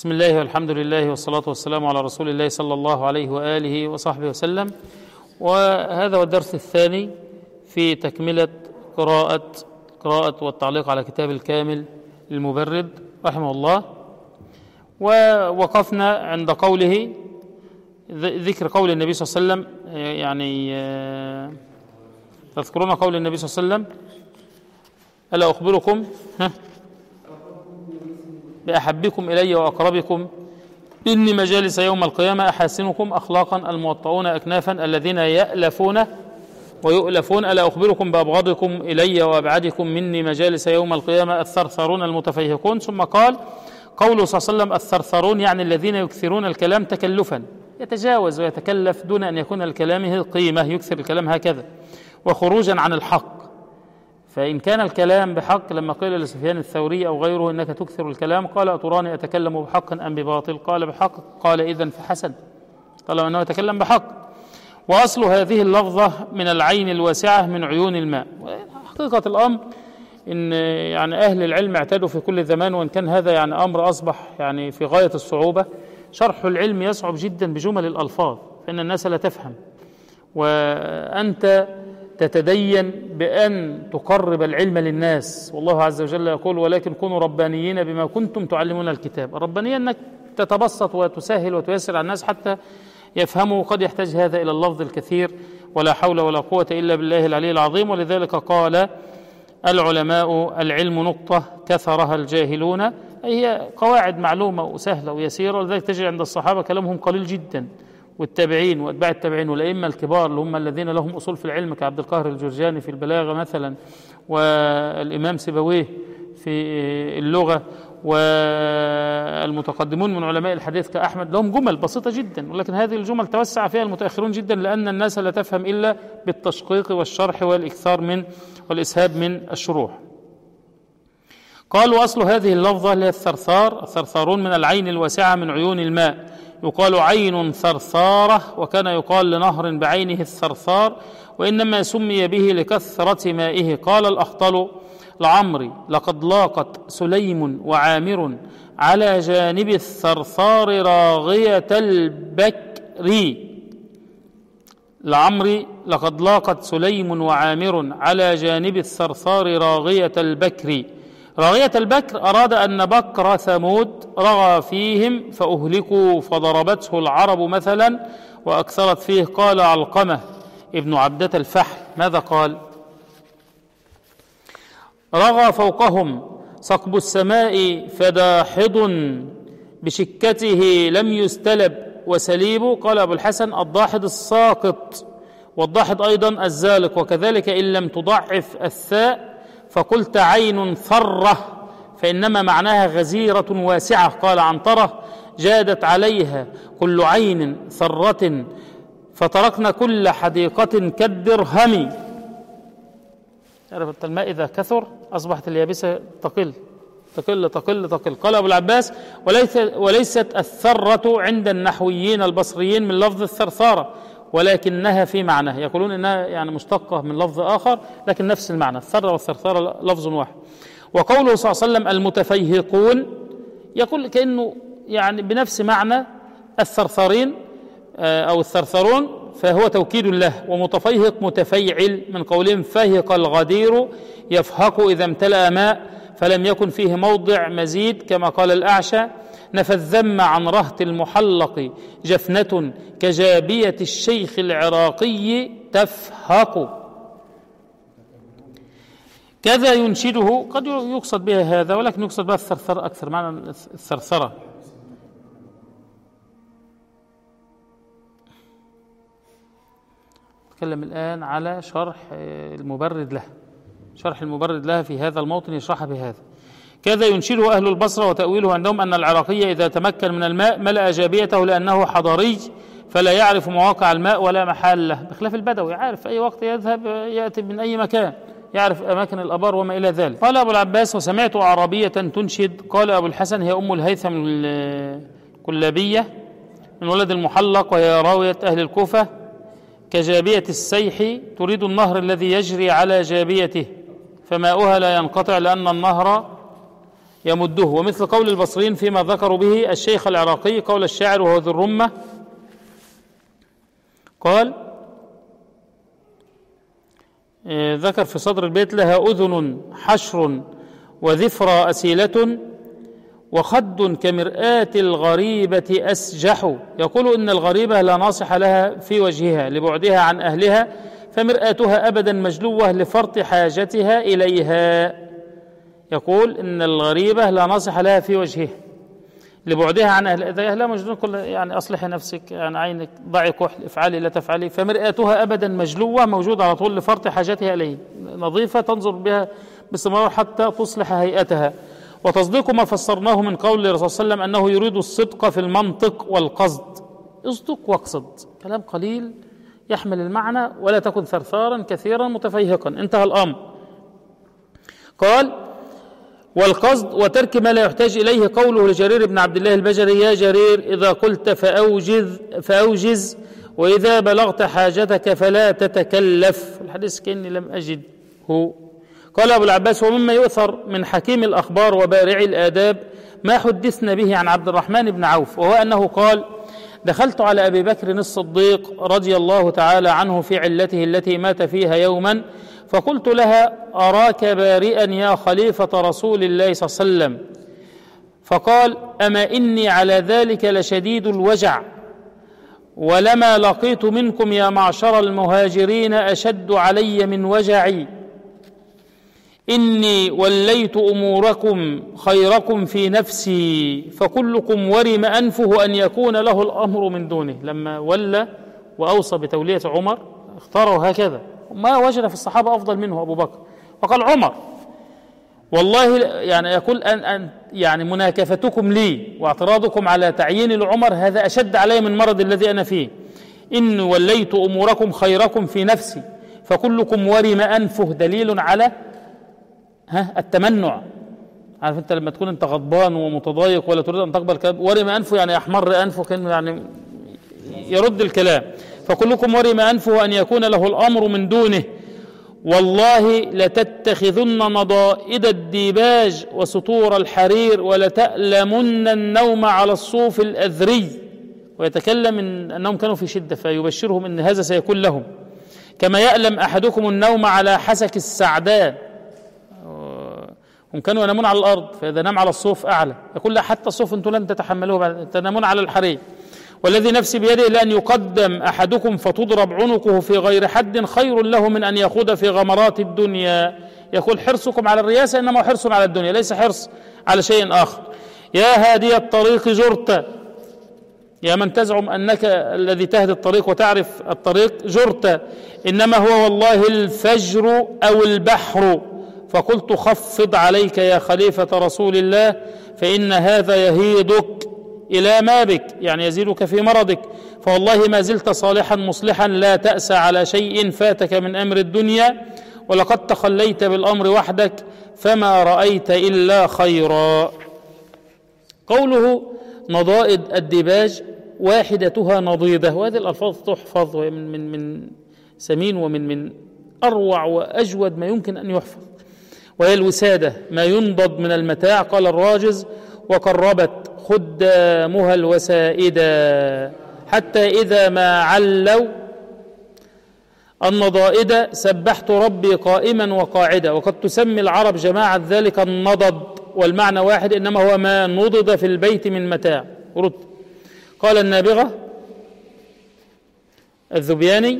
بسم الله والحمد لله والصلاة والسلام على رسول الله صلى الله عليه وآله وصحبه وسلم. وهذا هو الدرس الثاني في تكملة قراءة والتعليق على كتاب الكامل للمبرد رحمه الله. ووقفنا عند قوله ذكر قول النبي صلى الله عليه وسلم، يعني تذكرون قول النبي صلى الله عليه وسلم: ألا أخبركم بأحبكم إلي وأقربكم إني مجالس يوم القيامة أحاسنكم أخلاقا الموطؤون أكنافا الذين يألفون ويؤلفون. ألا أخبركم بأبغضكم إلي وأبعدكم مني مجالس يوم القيامة الثرثرون المتفيهقون. ثم قال قوله صلى الله عليه وسلم: الثرثرون يعني الذين يكثرون الكلام تكلفا، يتجاوز ويتكلف دون أن يكون الكلام قيمة، يكثر الكلام هكذا، وخروجا عن الحق. فإن كان الكلام بحق، لما قيل لسفيان الثوري أو غيره: إنك تكثر الكلام، قال: أتراني أتكلم بحق أم بباطل؟ قال: بحق. قال: إذن فحسن، طالما أنه يتكلم بحق. وأصل هذه اللفظة من العين الواسعة من عيون الماء. حقيقة الأمر إن يعني أهل العلم اعتادوا في كل زمان، وإن كان هذا يعني أمر أصبح يعني في غاية الصعوبة. شرح العلم يصعب جدا بجمل الألفاظ، فإن الناس لا تفهم، وأنت تتدين بأن تقرب العلم للناس. والله عز وجل يقول: ولكن كونوا ربانيين بما كنتم تعلمون الكتاب. الربانية أنك تتبسط وتسهل وتيسر على الناس حتى يفهموا. قد يحتاج هذا إلى اللفظ الكثير، ولا حول ولا قوة إلا بالله العلي العظيم. ولذلك قال العلماء: العلم نقطة كثرها الجاهلون. أي هي قواعد معلومة وسهلة ويسيرة، ولذلك تجد عند الصحابة كلامهم قليل جدا، والتابعين واتباع التابعين والأئمة الكبار اللي هم الذين لهم أصول في العلم، كعبد القاهر الجرجاني في البلاغة مثلا، والإمام سيبويه في اللغة، والمتقدمون من علماء الحديث كأحمد، لهم جمل بسيطة جدا، ولكن هذه الجمل توسع فيها المتأخرون جدا، لأن الناس لا تفهم إلا بالتشقيق والشرح والإكثار من والإسهاب من الشروح. قالوا: أصل هذه اللفظة اللي هي الثرثارون من العين الواسعة من عيون الماء. يقال عين ثرثارة، وكان يقال لنهر بعينه الثرثار، وإنما سمي به لكثرة مائه. قال الأخطل لعمري: لقد لاقت سليم وعامر على جانب الثرثار راغية البكر. لعمري: لقد لاقت سليم وعامر على جانب الثرثار راغية البكر. راغية البكر أراد أن بكر ثمود رغى فيهم فأهلكوا، فضربته العرب مثلا وأكثرت فيه. قال علقمة ابن عبدة الفحل: ماذا قال؟ رغى فوقهم صقب السماء فداحض بشكته لم يستلب وسليب. قال أبو الحسن: الضاحض الساقط، والضاحض أيضا الزالق، وكذلك إن لم تضعف الثاء فقلت عين ثرة فإنما معناها غزيرة واسعة. قال عنترة: جادت عليها كل عين ثرة فتركنا كل حديقة كالدرهم. عرفت الماء إذا كثر أصبحت اليابسة تقل. قال أبو العباس: وليست الثرة عند النحويين البصريين من لفظ الثرثارة، ولكنها في معناه. يقولون إنها يعني مشتقة من لفظ آخر، لكن نفس المعنى. الثرة والثرثارة لفظ واحد. وقوله صلى الله عليه وسلم: المتفيهقون، يقول كأنه يعني بنفس معنى الثرثارين أو الثرثرون، فهو توكيد له. ومتفيهق متفيعل من قولهم: فهق الغدير يفهق إذا امتلأ ماء فلم يكن فيه موضع مزيد، كما قال الأعشى: نفى الذم عن رهط المحلق جفنة كجابية الشيخ العراقي تفهق. كذا ينشده، قد يقصد بها هذا، ولكن يقصد بها الثرثرة أكثر، معنى الثرثرة. نتكلم الآن على شرح المبرد لها في هذا الموطن، يشرحها بهذا: كذا ينشده أهل البصرة، وتأويله عندهم أن العراقي إذا تمكن من الماء ملأ جابيته لأنه حضري فلا يعرف مواقع الماء ولا محال له، بخلاف البدوي عارف أي وقت يذهب يأتي من أي مكان، يعرف أماكن الأبار وما إلى ذلك. قال أبو العباس: وسمعت أعرابية تنشد. قال أبو الحسن: هي أم الهيثم الكلابية من ولد المحلق، وهي راوية أهل الكوفة. كجابية السيح تريد النهر الذي يجري على جابيته، فماؤها لا ينقطع لأن النهر يمده. ومثل قول البصريين فيما ذكروا به الشيخ العراقي قول الشاعر وهو ذو الرمة قال ذكر في صدر البيت: لها أذن حشر وذفرى أسيلة وخد كمرآة الغريبة أسجح. يقول إن الغريبة لا ناصح لها في وجهها لبعدها عن أهلها، فمرآتها أبدا مجلوة لفرط حاجتها إليها. يقول إن الغريبة لا ناصح لها في وجهها لبعدها عن أهلها مجنون، كل يعني أصلحي نفسك، يعني عينك، ضعي كحل، افعلي لا تفعلي. فمرآتها أبدا مجلوة موجودة على طول لفرط حاجتها إليه، نظيفة تنظر بها باستمرار حتى تصلح هيئتها. وتصديق ما فسرناه من قول الرسول صلى الله عليه وسلم أنه يريد الصدق في المنطق والقصد. اصدق واقصد، كلام قليل يحمل المعنى، ولا تكن ثرثارا كثيرا متفيهقا. انتهى الأمر. قال: والقصد وترك ما لا يحتاج إليه. قوله لجرير بن عبد الله البجلي: يا جرير إذا قلت فأوجز وإذا بلغت حاجتك فلا تتكلف. الحديث كأني لم أجده. قال أبو العباس: ومما يؤثر من حكيم الأخبار وبارع الآداب ما حدثنا به عن عبد الرحمن بن عوف، وهو أنه قال: دخلت على أبي بكر الصديق رضي الله تعالى عنه في علته التي مات فيها يوما، فقلت لها: أراك بارئا يا خليفة رسول الله صلى الله عليه وسلم. فقال: أما إني على ذلك لشديد الوجع، ولما لقيت منكم يا معشر المهاجرين أشد علي من وجعي. إني وليت أموركم خيركم في نفسي، فكلكم ورم أنفه أن يكون له الأمر من دونه. لما ولى وأوصى بتولية عمر اختاروا هكذا، ما وجد في الصحابة أفضل منه أبو بكر، وقال عمر: والله يعني يقول أن يعني مناكفتكم لي واعتراضكم على تعيين لعمر هذا أشد علي من مرض الذي أنا فيه. إن وليت أموركم خيركم في نفسي فكلكم ورم أنفه، دليل على التمنع. عارف انت لما تكون انت غضبان ومتضايق ولا تريد ان تقبل كلام، ورم انفه يعني يحمر انفه، كانه يعني يرد الكلام. فكلكم ورم انفه ان يكون له الامر من دونه. والله لتتخذن نضائد الديباج وسطور الحرير ولتألمن النوم على الصوف الأذري. ويتكلم إن أنهم كانوا في شدة، فيبشرهم أن هذا سيكون لهم. كما يألم أحدكم النوم على حسك السعدان، هم كانوا ينامون على الأرض، فإذا نام على الصوف أعلى يقول لا حتى الصوف أنتم لن تتحملوه، تنامون على الحرير. والذي نفسي بيده لأن يقدم أحدكم فتضرب عنقه في غير حد خير له من أن يخوض في غمرات الدنيا. يقول حرصكم على الرياسة إنما حرص على الدنيا، ليس حرص على شيء آخر. يا هادي الطريق جرت، يا من تزعم أنك الذي تهدي الطريق وتعرف الطريق، جرت، إنما هو والله الفجر أو البحر. فقلت خفض عليك يا خليفة رسول الله، فإن هذا يهيضك إلى ما بك، يعني يزيدك في مرضك. فوالله ما زلت صالحا مصلحا، لا تأس على شيء فاتك من أمر الدنيا، ولقد تخليت بالأمر وحدك فما رأيت إلا خيرا. قوله نضائد الديباج واحدتها نضيدة، وهذه الألفاظ تحفظ من سمين ومن أروع وأجود ما يمكن أن يحفظ. وهي الوسادة، ما ينضد من المتاع. قال الراجز: وقربت خدامها الوسائد حتى إذا ما علوا النضائد سبحت ربي قائما وقاعدا. وقد تسمي العرب جماعة ذلك النضد، والمعنى واحد، إنما هو ما نضد في البيت من متاع. رد. قال النابغة الذبياني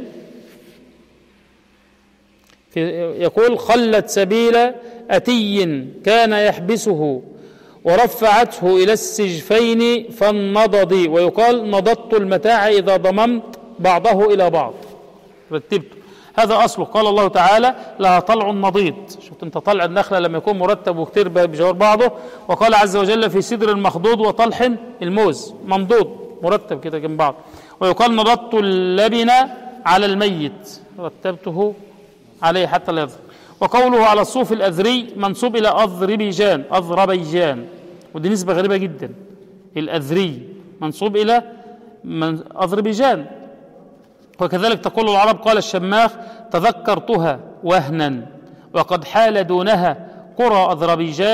يقول: خلت سبيل أتي كان يحبسه ورفعته إلى السجفين فالنضد. ويقال نضدت المتاع إذا ضممت بعضه إلى بعض، رتبته. هذا أصله. قال الله تعالى: لها طلع نضيد. شفت انت طلع النخلة لما يكون مرتب وكتير بجوار بعضه. وقال عز وجل: في سدر المخضود وطلح الموز، ممضود مرتب كده جنب بعض. ويقال نضدت اللبن على الميت، رتبته عليه حتى لا يظهر. وقوله على الصوف الأذري منسوب إلى أذربيجان، ودي نسبة غريبة جدا. الأذري منسوب إلى أذربيجان. وكذلك تقول العرب: قال الشماخ: تذكرتها وهنا وقد حال دونها قرى أذربيجان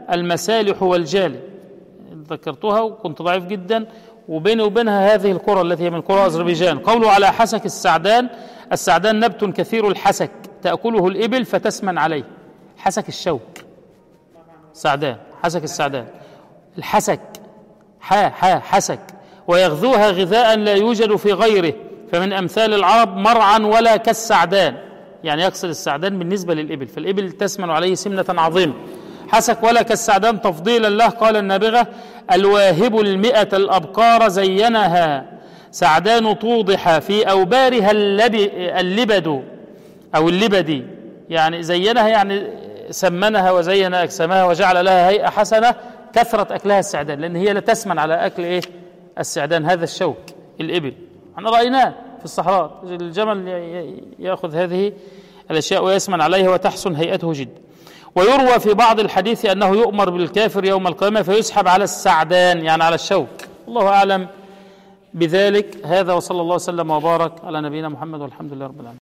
المسالح والجالي، ذكرتها وكنت ضعيف جدا، وبيني وبينها هذه القرى التي هي من قرى أذربيجان. قوله على حسك السعدان، السعدان نبت كثير الحسك تأكله الإبل فتسمن عليه. حسك الشوك، سعدان، حسك السعدان، الحسك حسك، ويغذوها غذاء لا يوجد في غيره، فمن أمثال العرب مرعا ولا كالسعدان، يعني يقصد السعدان بالنسبة للإبل، فالإبل تسمن عليه سمنة عظيمة. حسك ولا كالسعدان تفضيلا له. قال النابغة: الواهب 100 الأبقار زينها، سعدان توضح في أوبارها اللبد أو اللبدي، يعني زينها يعني سمنها وزين أجسامها وجعل لها هيئة حسنة، كثرة أكلها السعدان، لأن هي لا تسمن على أكل إيه؟ السعدان، هذا الشوك الإبل، احنا رأيناه في الصحراء، الجمل يأخذ هذه الأشياء ويسمن عليها وتحسن هيئته جدا. ويروى في بعض الحديث أنه يؤمر بالكافر يوم القيامة فيسحب على السعدان، يعني على الشوك. الله أعلم بذلك. هذا وصلى الله وسلم وبارك على نبينا محمد والحمد لله رب العالمين.